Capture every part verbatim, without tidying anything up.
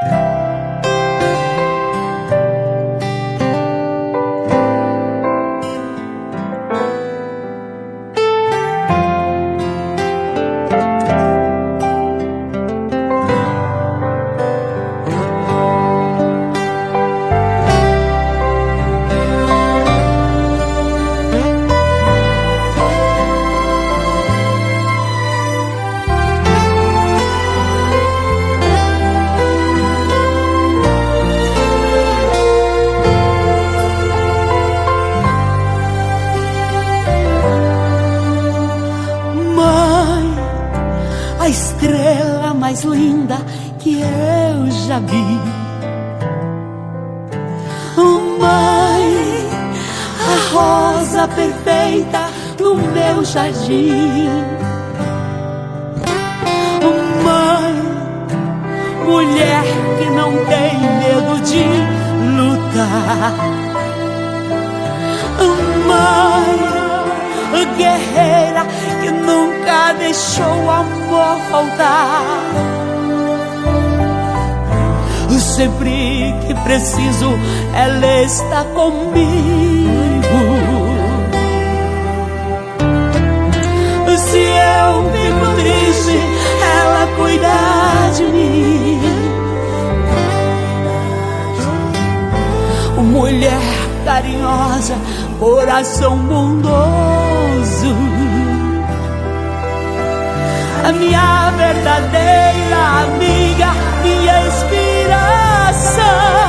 A estrela mais linda que eu já vi. Mãe, a rosa perfeita do meu jardim. Mãe, mulher que não tem medo de lutar. Mãe, guerreira que nunca deixou o amor faltar. Sempre que preciso, ela está comigo. Se eu fico triste, ela cuida de mim. Mulher carinhosa, coração bondoso, a minha verdadeira amiga, minha inspiração.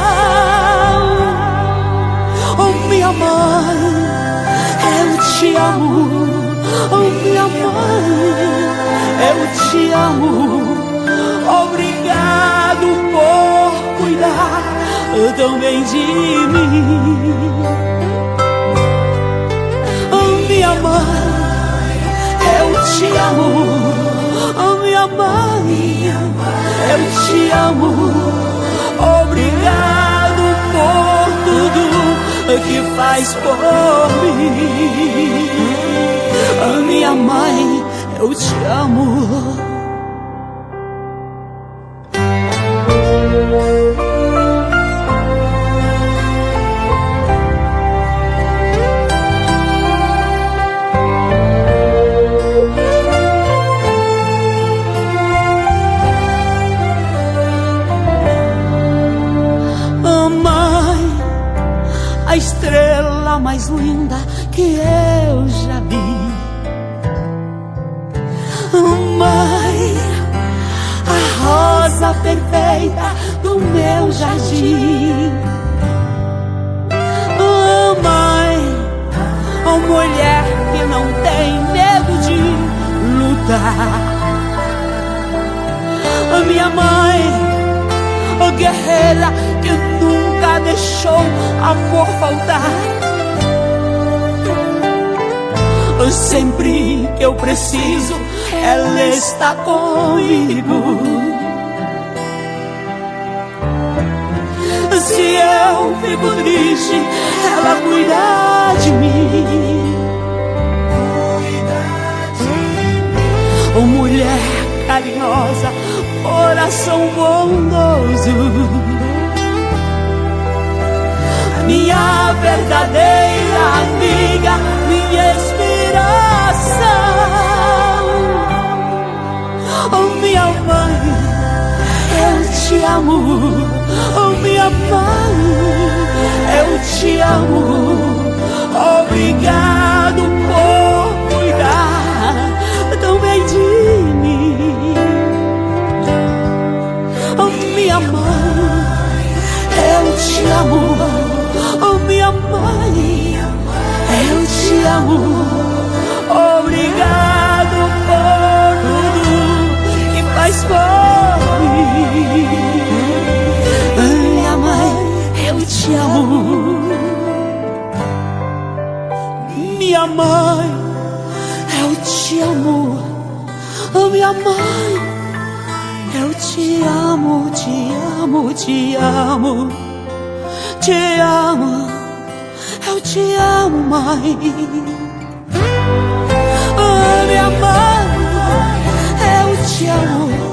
Oh, minha mãe, eu te amo. Oh, minha mãe, eu te amo. Obrigado por cuidar tão bem de mim. Oh, minha mãe, eu te amo. Oh, minha mãe, eu te amo. Obrigado por tudo que faz por mim. Oh, minha mãe, eu te amo. A estrela mais linda que eu já vi. Mãe, a rosa perfeita do meu jardim. Oh, mãe, oh, mulher que não tem medo de lutar. Oh, minha mãe, oh, guerreira que nunca deixou amor faltar. Sempre que eu preciso, ela está comigo. Se eu fico triste, ela cuida de mim. Oh, mulher carinhosa, coração bondoso, minha verdadeira amiga, minha inspiração. Oh, minha mãe, eu te amo. Oh, minha mãe, eu te amo. Obrigado por cuidar tão bem de mim. Oh, minha mãe, eu te amo. Oh, minha mãe, eu te amo. Obrigado por tudo que faz por mim. Minha mãe, eu te amo. Minha mãe, eu te amo. Oh, minha mãe, eu te amo, te amo, te amo. Te amo, eu te amo, mãe. Oh, minha mãe, eu te amo.